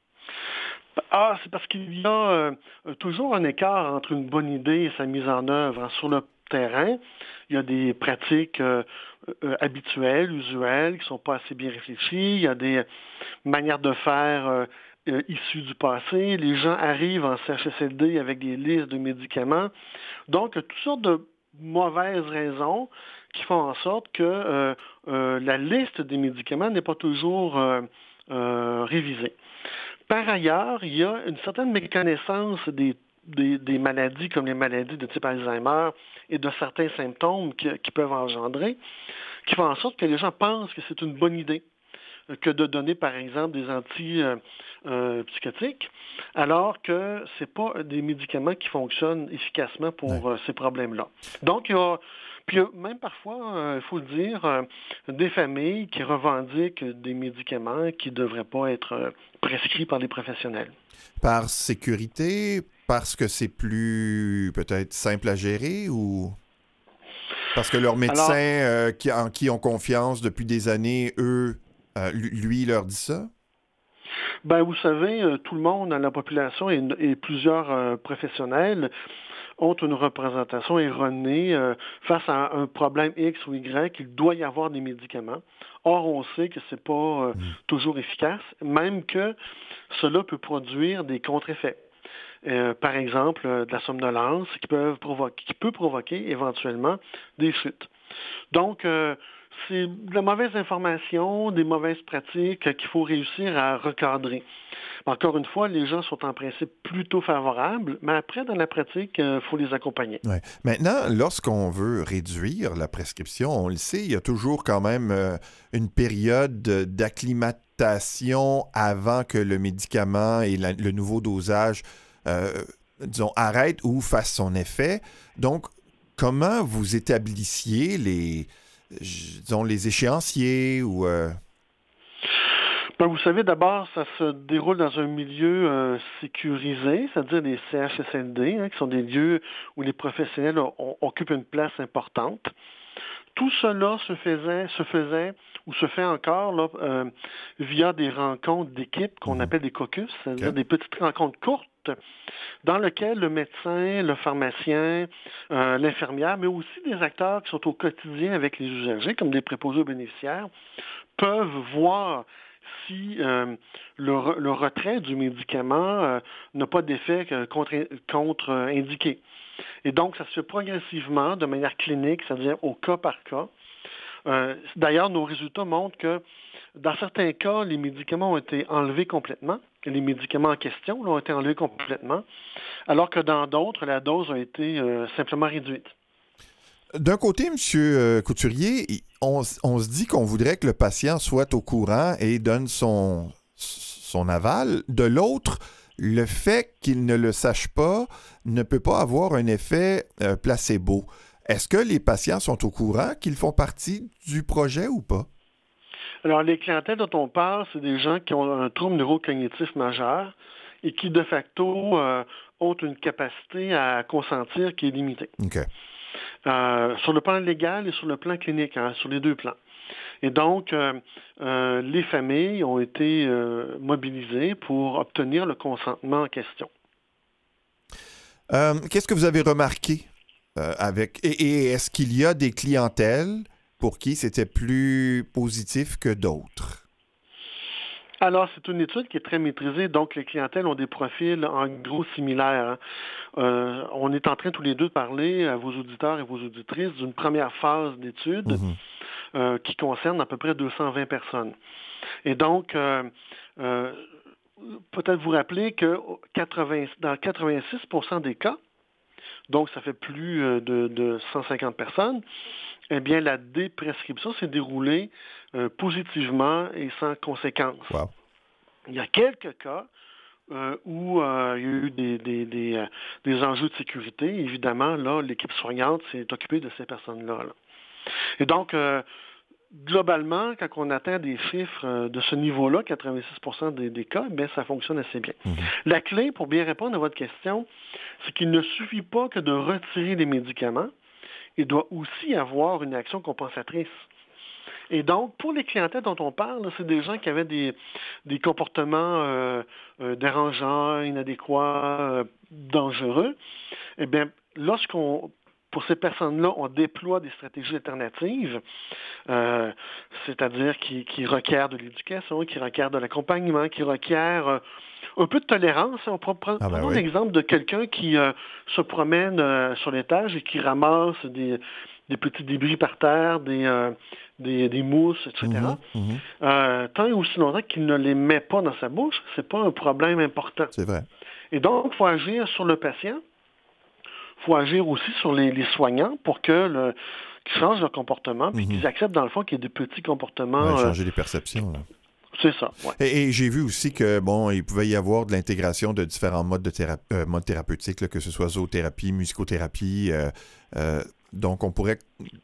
C'est parce qu'il y a toujours un écart entre une bonne idée et sa mise en œuvre. Sur le terrain, il y a des pratiques habituelles, usuelles, qui ne sont pas assez bien réfléchies. Il y a des manières de faire issues du passé. Les gens arrivent en CHSLD avec des listes de médicaments. Donc, toutes sortes de mauvaises raisons qui font en sorte que la liste des médicaments n'est pas toujours révisée. Par ailleurs, il y a une certaine méconnaissance des maladies comme les maladies de type Alzheimer et de certains symptômes qui peuvent engendrer, qui font en sorte que les gens pensent que c'est une bonne idée que de donner, par exemple, des antipsychotiques, alors que ce n'est pas des médicaments qui fonctionnent efficacement pour ces problèmes-là. Donc, il y a même parfois, il faut le dire, des familles qui revendiquent des médicaments qui ne devraient pas être prescrits par les professionnels. Par sécurité, parce que c'est plus peut-être simple à gérer ou parce que leurs médecins en qui ont confiance depuis des années, eux, lui leur dit ça? Ben, vous savez, tout le monde dans la population et plusieurs professionnels ont une représentation erronée face à un problème X ou Y, il doit y avoir des médicaments. Or, on sait que c'est pas toujours efficace, même que cela peut produire des contre-effets. Par exemple, de la somnolence qui peut provoquer éventuellement des chutes. Donc, c'est de la mauvaise information, des mauvaises pratiques qu'il faut réussir à recadrer. Encore une fois, les gens sont en principe plutôt favorables, mais après, dans la pratique, il faut les accompagner. Ouais. Maintenant, lorsqu'on veut réduire la prescription, on le sait, il y a toujours quand même une période d'acclimatation avant que le médicament et le nouveau dosage, disons, arrête ou fasse son effet. Donc, comment vous établissiez les échéanciers ou... Ben, vous savez, d'abord, ça se déroule dans un milieu sécurisé, c'est-à-dire des CHSLD, qui sont des lieux où les professionnels occupent une place importante. Tout cela se faisait ou se fait encore là, via des rencontres d'équipe qu'on appelle des caucus, c'est-à-dire des petites rencontres courtes dans lesquelles le médecin, le pharmacien, l'infirmière, mais aussi des acteurs qui sont au quotidien avec les usagers, comme des préposés aux bénéficiaires, peuvent voir si le retrait du médicament n'a pas d'effet contre-indiqué. Et donc, ça se fait progressivement, de manière clinique, c'est-à-dire au cas par cas. D'ailleurs, nos résultats montrent que dans certains cas, les médicaments ont été enlevés complètement. Les médicaments en question ont été enlevés complètement, alors que dans d'autres, la dose a été simplement réduite. D'un côté, M. Couturier, on se dit qu'on voudrait que le patient soit au courant et donne son aval. De l'autre, le fait qu'il ne le sache pas ne peut pas avoir un effet placebo. Est-ce que les patients sont au courant qu'ils font partie du projet ou pas? Alors, les clientèles dont on parle, c'est des gens qui ont un trouble neurocognitif majeur et qui, de facto, ont une capacité à consentir qui est limitée. OK. Sur le plan légal et sur le plan clinique, sur les deux plans. Et donc, les familles ont été mobilisées pour obtenir le consentement en question. Qu'est-ce que vous avez remarqué et est-ce qu'il y a des clientèles pour qui c'était plus positif que d'autres? Alors, c'est une étude qui est très maîtrisée, donc les clientèles ont des profils en gros similaires. On est en train tous les deux de parler à vos auditeurs et vos auditrices d'une première phase d'étude qui concerne à peu près 220 personnes. Et donc, peut-être vous rappeler que dans 86% des cas, donc ça fait plus de 150 personnes, eh bien, la déprescription s'est déroulée positivement et sans conséquence. Wow. Il y a quelques cas où il y a eu des enjeux de sécurité. Évidemment, là, l'équipe soignante s'est occupée de ces personnes-là. Là. Et donc, globalement, quand on atteint des chiffres de ce niveau-là, 86% des cas, bien, ça fonctionne assez bien. La clé, pour bien répondre à votre question, c'est qu'il ne suffit pas que de retirer les médicaments. Il doit aussi avoir une action compensatrice. Et donc, pour les clientèles dont on parle, là, c'est des gens qui avaient des comportements dérangeants, inadéquats, dangereux. Eh bien, pour ces personnes-là, on déploie des stratégies alternatives, c'est-à-dire qui requièrent de l'éducation, qui requièrent de l'accompagnement, qui requièrent un peu de tolérance. On peut prendre l'exemple de quelqu'un qui se promène sur l'étage et qui ramasse des petits débris par terre, des mousses, etc. Tant et aussi longtemps qu'il ne les met pas dans sa bouche, c'est pas un problème important. C'est vrai. Et donc, il faut agir sur le patient. Il faut agir aussi sur les soignants pour qu'ils changent leur comportement, puis qu'ils acceptent, dans le fond, qu'il y ait des petits comportements. Changer les perceptions. Là. C'est ça. Ouais. Et j'ai vu aussi que, il pouvait y avoir de l'intégration de différents modes thérapeutiques, là, que ce soit zoothérapie, musicothérapie. Donc, on pourrait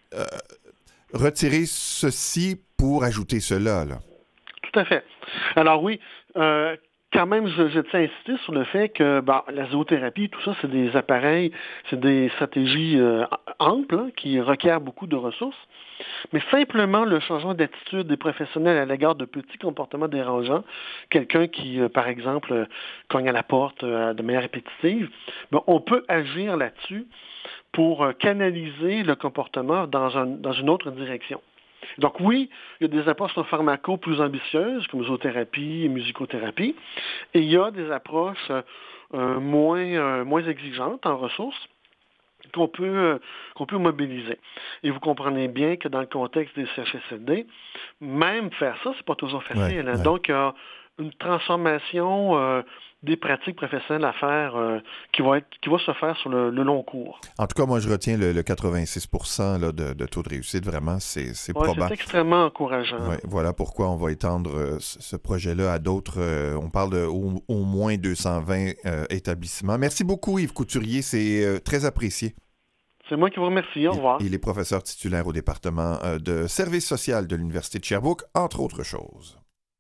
retirer ceci pour ajouter cela. Là. Tout à fait. Alors oui, quand quand même, je tiens à insister sur le fait que la zoothérapie, tout ça, c'est des appareils, c'est des stratégies amples qui requièrent beaucoup de ressources. Mais simplement le changement d'attitude des professionnels à l'égard de petits comportements dérangeants, quelqu'un qui, par exemple, cogne à la porte de manière répétitive, on peut agir là-dessus pour canaliser le comportement dans une autre direction. Donc oui, il y a des approches pharmaco plus ambitieuses, comme zoothérapie et musicothérapie, et il y a des approches moins exigeantes en ressources qu'on peut mobiliser. Et vous comprenez bien que dans le contexte des CHSLD, même faire ça, c'est pas toujours facile. Ouais. Donc, il y a une transformation des pratiques professionnelles à faire qui va se faire sur le long cours. En tout cas, moi, je retiens le 86% là, de taux de réussite. Vraiment, c'est probant. C'est extrêmement encourageant. Ouais, voilà pourquoi on va étendre ce projet-là à d'autres. On parle de au moins 220 établissements. Merci beaucoup, Yves Couturier. C'est très apprécié. C'est moi qui vous remercie. Au revoir. Il est professeur titulaire au département de services social de l'Université de Sherbrooke, entre autres choses.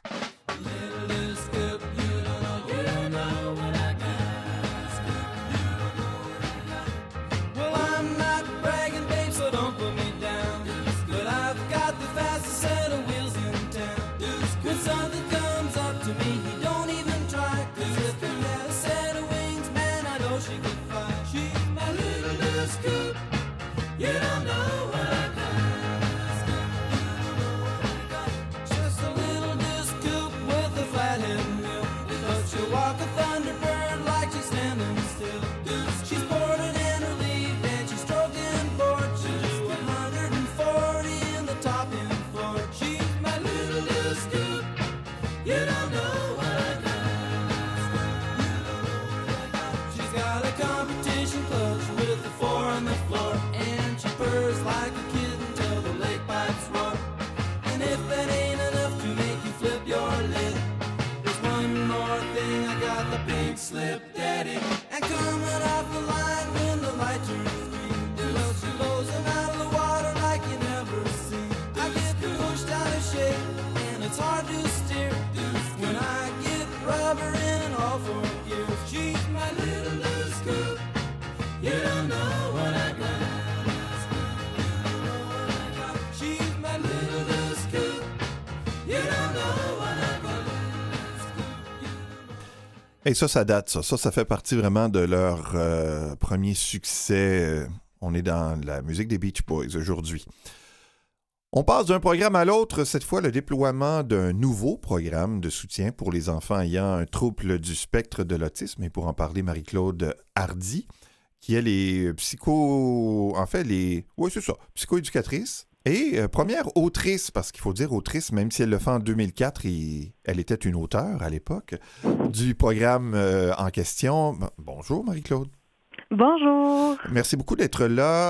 Slip daddy and coming off the line when the light turns green. Well, she blows him out of the water like you never seen. I get pushed out of shape and it's hard to steer when I get rubber in and all four gears. She's my little loose scoop. You don't know what I got. She's my little loose scoop. You don't know what I got. Et ça date, ça. Ça fait partie vraiment de leur premier succès. On est dans la musique des Beach Boys aujourd'hui. On passe d'un programme à l'autre, cette fois le déploiement d'un nouveau programme de soutien pour les enfants ayant un trouble du spectre de l'autisme. Et pour en parler, Marie-Claude Hardy, qui elle est psychoéducatrice. Et première autrice, parce qu'il faut dire autrice, même si elle le fait en 2004, elle était une auteure à l'époque, du programme en question. Bonjour Marie-Claude. Bonjour. Merci beaucoup d'être là.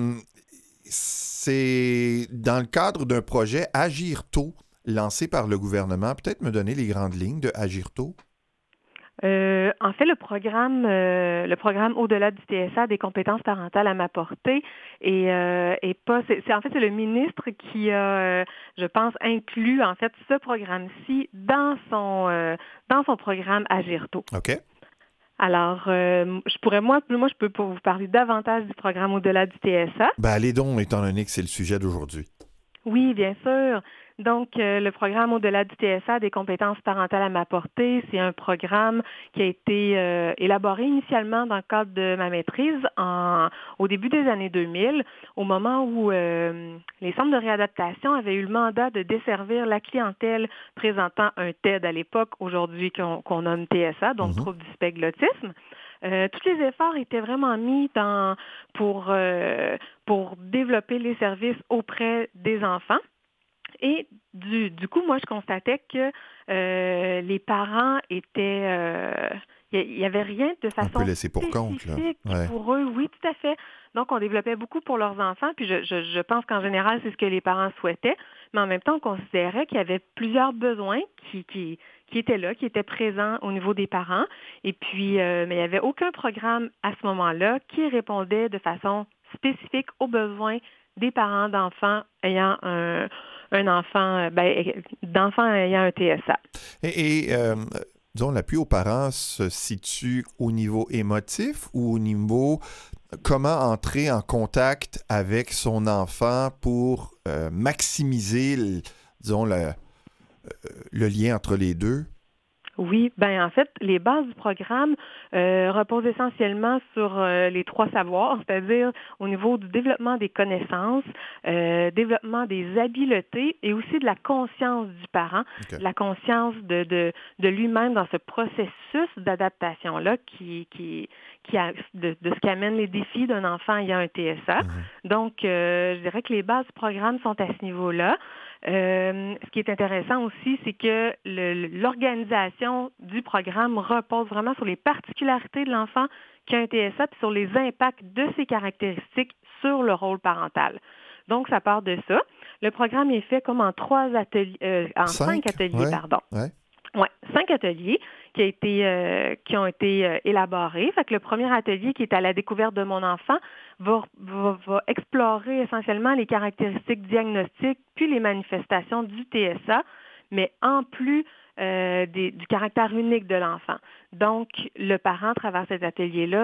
C'est dans le cadre d'un projet Agir tôt, lancé par le gouvernement. Peut-être me donner les grandes lignes de Agir tôt? En fait, le programme Au-delà du TSA, des compétences parentales à ma portée, c'est le ministre qui a, je pense, inclus en fait ce programme-ci dans son programme Agir tôt. OK. Alors, je peux vous parler davantage du programme Au-delà du TSA. Allez donc, étant donné que c'est le sujet d'aujourd'hui. Oui, bien sûr. Donc, le programme Au-delà du TSA, des compétences parentales à ma portée, c'est un programme qui a été élaboré initialement dans le cadre de ma maîtrise au début des années 2000, au moment où les centres de réadaptation avaient eu le mandat de desservir la clientèle présentant un TED à l'époque, aujourd'hui qu'on nomme TSA, donc trouble du spectre de l'autisme. Tous les efforts étaient vraiment mis pour développer les services auprès des enfants. Et du coup, moi, je constatais que les parents étaient... il n'y avait rien de façon un peu laissé pour compte, là. Ouais. Pour eux. Oui, tout à fait. Donc, on développait beaucoup pour leurs enfants. Puis, je pense qu'en général, c'est ce que les parents souhaitaient. Mais en même temps, on considérait qu'il y avait plusieurs besoins qui étaient là, qui étaient présents au niveau des parents. Et puis, mais il n'y avait aucun programme à ce moment-là qui répondait de façon spécifique aux besoins des parents d'enfants ayant d'enfants ayant un TSA. Et disons, l'appui aux parents se situe au niveau émotif ou au niveau comment entrer en contact avec son enfant pour maximiser, disons, le lien entre les deux? Oui, ben en fait, les bases du programme reposent essentiellement sur les 3 savoirs, c'est-à-dire au niveau du développement des connaissances, développement des habiletés et aussi de la conscience du parent, de la conscience de lui-même dans ce processus d'adaptation-là de ce qui amène les défis d'un enfant ayant un TSA. Donc, je dirais que les bases du programme sont à ce niveau-là. Ce qui est intéressant aussi, c'est que l'organisation du programme repose vraiment sur les particularités de l'enfant qui a un TSA puis sur les impacts de ses caractéristiques sur le rôle parental. Donc, ça part de ça. Le programme est fait comme en 5 ateliers, pardon. Ouais, 5 ateliers qui ont été élaborés. Fait que le premier atelier qui est à la découverte de mon enfant va explorer essentiellement les caractéristiques diagnostiques puis les manifestations du TSA, mais en plus du caractère unique de l'enfant. Donc, le parent, à travers cet atelier-là,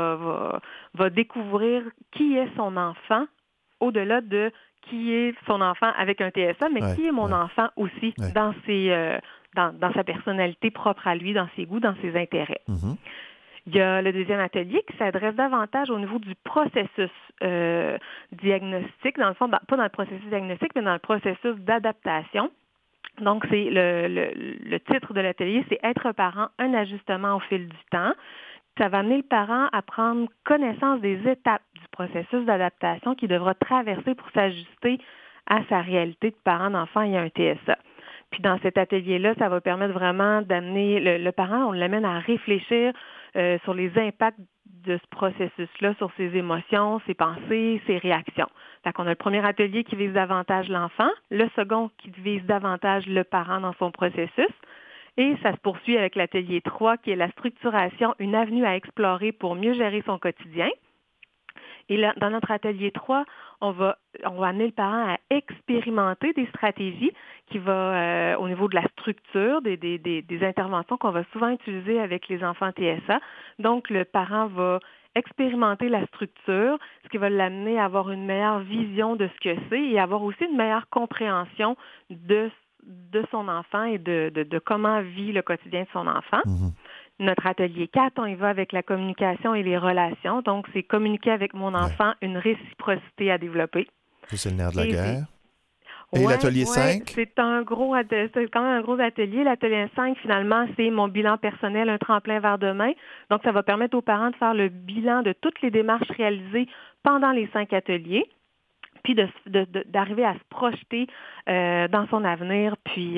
va découvrir qui est son enfant au-delà de qui est son enfant avec un TSA, mais qui est mon enfant aussi dans dans sa personnalité propre à lui, dans ses goûts, dans ses intérêts. Il y a le deuxième atelier qui s'adresse davantage au niveau du processus diagnostique, dans le fond, pas dans le processus diagnostique, mais dans le processus d'adaptation. Donc, c'est le titre de l'atelier, c'est « Être parent, un ajustement au fil du temps ». Ça va amener le parent à prendre connaissance des étapes du processus d'adaptation qu'il devra traverser pour s'ajuster à sa réalité de parent d'enfant ayant un TSA. Puis dans cet atelier-là, ça va permettre vraiment d'amener le parent, on l'amène à réfléchir sur les impacts de ce processus-là, sur ses émotions, ses pensées, ses réactions. Fait qu'on a le premier atelier qui vise davantage l'enfant, le second qui vise davantage le parent dans son processus. Et ça se poursuit avec l'atelier 3, qui est la structuration, une avenue à explorer pour mieux gérer son quotidien. Et là, dans notre atelier 3, on va amener le parent à expérimenter des stratégies qui vont au niveau de la structure, des interventions qu'on va souvent utiliser avec les enfants TSA. Donc, le parent va expérimenter la structure, ce qui va l'amener à avoir une meilleure vision de ce que c'est et avoir aussi une meilleure compréhension de son enfant et de comment vit le quotidien de son enfant. Notre atelier 4, on y va avec la communication et les relations. Donc, c'est communiquer avec mon enfant, une réciprocité à développer. C'est le nerf de la guerre. Et l'atelier 5? C'est quand même un gros atelier. L'atelier 5, finalement, c'est mon bilan personnel, un tremplin vers demain. Donc, ça va permettre aux parents de faire le bilan de toutes les démarches réalisées pendant les 5 ateliers, puis d'arriver à se projeter dans son avenir, puis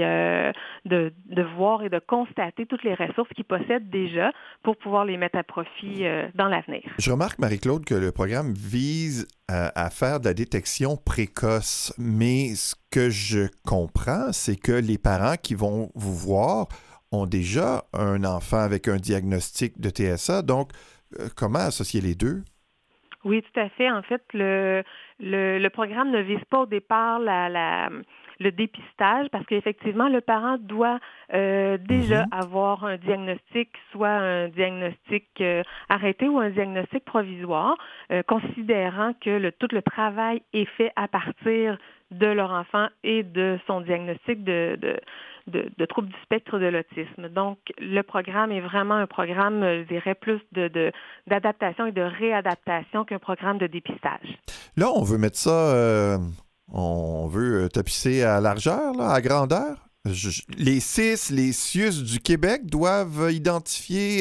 de voir et de constater toutes les ressources qu'il possède déjà pour pouvoir les mettre à profit dans l'avenir. Je remarque, Marie-Claude, que le programme vise à faire de la détection précoce, mais ce que je comprends, c'est que les parents qui vont vous voir ont déjà un enfant avec un diagnostic de TSA, donc comment associer les deux? Oui, tout à fait. En fait, le programme ne vise pas au départ le dépistage parce qu'effectivement, le parent doit déjà avoir un diagnostic, soit un diagnostic arrêté ou un diagnostic provisoire, considérant que tout le travail est fait à partir de leur enfant et de son diagnostic de troubles du spectre de l'autisme. Donc, le programme est vraiment un programme, je dirais, plus d'adaptation et de réadaptation qu'un programme de dépistage. Là, on veut mettre ça, on veut tapisser à largeur, là, à grandeur. Les CIS, les CIUS du Québec doivent identifier...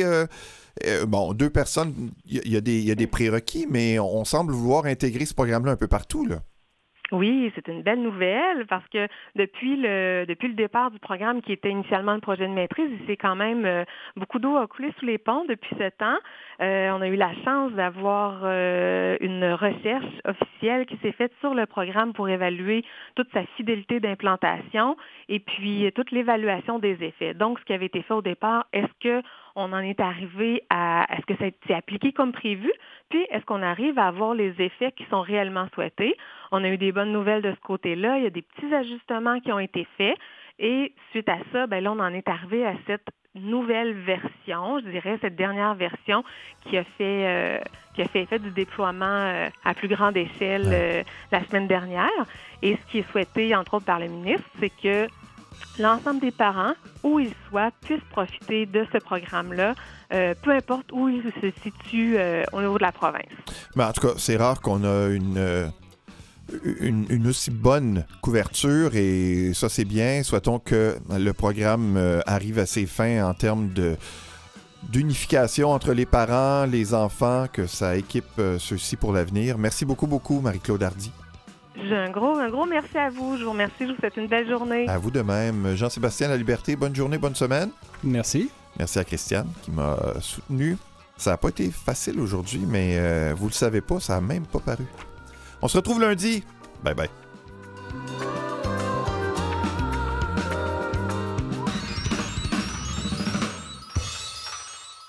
2 personnes, il y a des prérequis, mais on semble vouloir intégrer ce programme-là un peu partout, là. Oui, c'est une belle nouvelle parce que depuis le départ du programme qui était initialement le projet de maîtrise, il s'est quand même beaucoup d'eau a coulé sous les ponts depuis 7 ans. On a eu la chance d'avoir une recherche officielle qui s'est faite sur le programme pour évaluer toute sa fidélité d'implantation et puis toute l'évaluation des effets. Donc, ce qui avait été fait au départ, est-ce qu'on en est arrivé est-ce que ça a été appliqué comme prévu? Puis, est-ce qu'on arrive à avoir les effets qui sont réellement souhaités? On a eu des bonnes nouvelles de ce côté-là. Il y a des petits ajustements qui ont été faits. Et suite à ça, là, on en est arrivé à cette nouvelle version, je dirais cette dernière version qui a fait effet du déploiement à plus grande échelle la semaine dernière. Et ce qui est souhaité, entre autres par le ministre, c'est que l'ensemble des parents, où ils soient, puissent profiter de ce programme-là, peu importe où ils se situent au niveau de la province. Mais en tout cas, c'est rare qu'on a une aussi bonne couverture et ça, c'est bien. Souhaitons que le programme arrive à ses fins en termes d'unification entre les parents, les enfants, que ça équipe ceux-ci pour l'avenir. Merci beaucoup, Marie-Claude Hardy. Un gros merci à vous. Je vous remercie. Je vous souhaite une belle journée. À vous de même. Jean-Sébastien Laliberté, bonne journée, bonne semaine. Merci. Merci à Christiane qui m'a soutenu. Ça n'a pas été facile aujourd'hui, mais vous le savez pas, ça n'a même pas paru. On se retrouve lundi. Bye bye.